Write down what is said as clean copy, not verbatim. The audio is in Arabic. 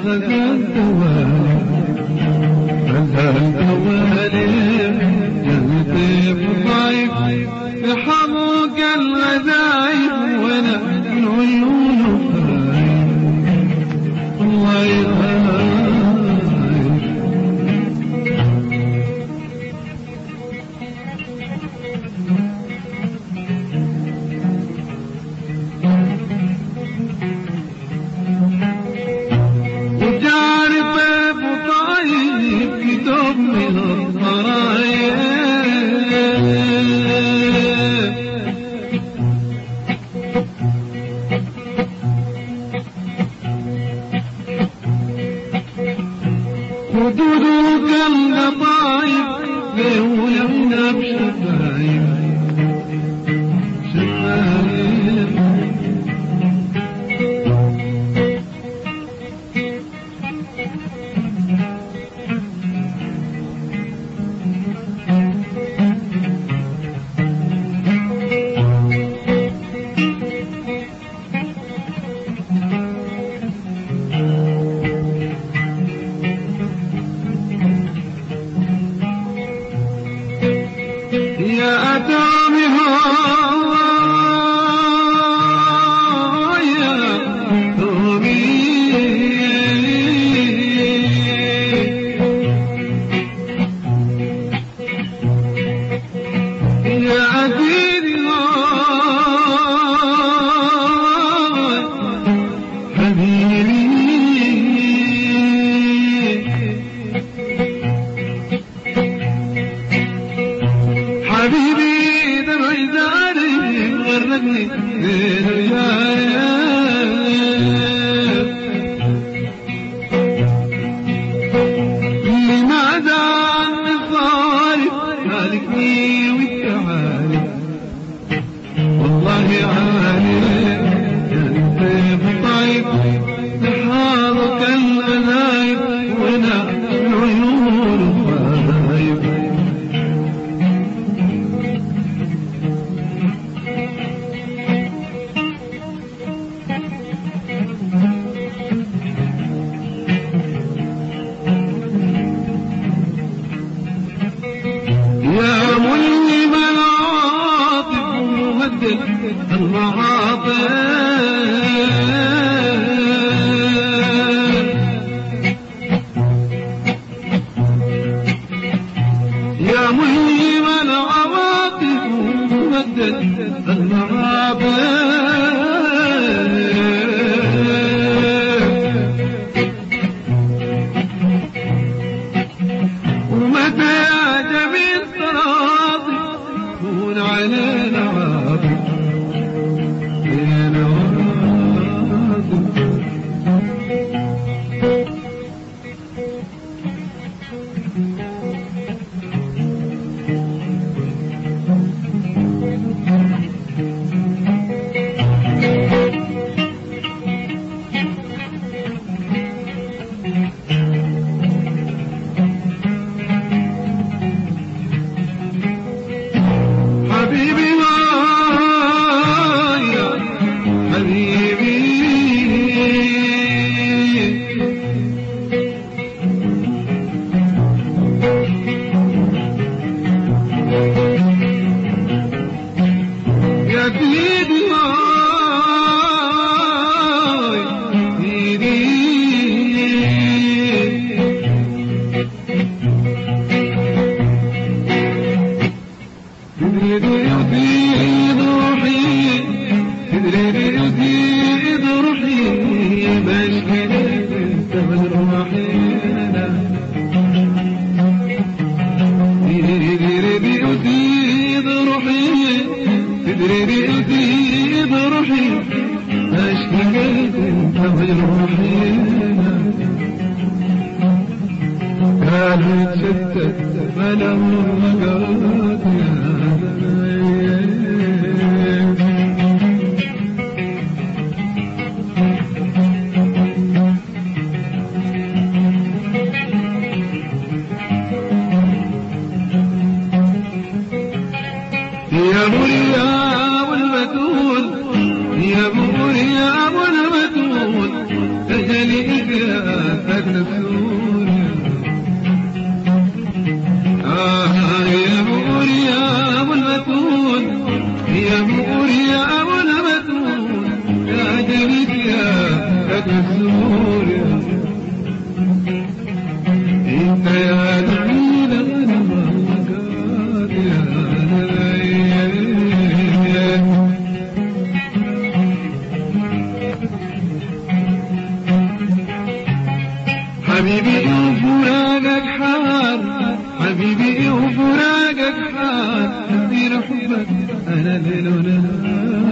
غزلت والي جلتي بضعيف يحموك الغزايف وانا من عيونه الله يغايب وجاري طيب وطايب كتب من الضرايب ودودوك القطايب لولمنا بشفايب شفايب يا أدامي يا دومي يا عزيزي حبيبي حبيبي دمع زاري غرقني بين رجال لماذا عني صارف مالكني وانت عارف والله عارف يا طيب طيب لحالك الغنايب وانا العيون خايف يا ملهم العاطف ومهدد المعاطف يا ملهم العواطف ومهدد المعاطف ومتى يا جميل صراطي كون علينا عاطف علينا عاطف حبيبي يا حبيبي يا سيدي تدري يزيد روحي تدري يزيد روحي بشكي انت من روحي تدري يزيد روحي تدري يزيد روحي بشكي انت من روحي قالوا تشتت ما له مقاط يا مريم المتون يا مريم المتون أجلي إجراك أجل سوريا يا مريم المتون يا مريم المتون يا جريت يا أجل سوريا انت يا دعينا المرقات يا حبيبي وفراقك حار حبيبي وفراقك حار أدير حبك أنا ليل ونهار